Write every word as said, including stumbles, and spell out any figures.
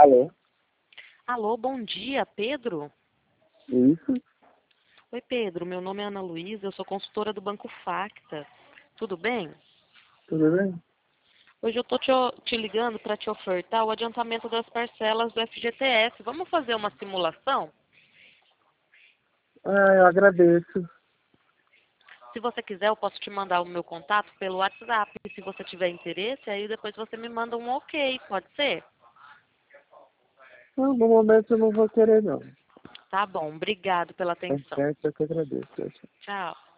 Alô? Alô, bom dia, Pedro? Isso? Oi, Pedro, meu nome é Ana Luísa, eu sou consultora do Banco Facta. Tudo bem? Tudo bem? Hoje eu estou te, o- te ligando para te ofertar o adiantamento das parcelas do F G T S. Vamos fazer uma simulação? Ah, eu agradeço. Se você quiser, eu posso te mandar o meu contato pelo WhatsApp. Se você tiver interesse, aí depois você me manda um ok, pode ser? Não, no momento eu não vou querer, não. Tá bom, obrigado pela Tá atenção. certo, eu que agradeço. Tchau, tchau. Tchau.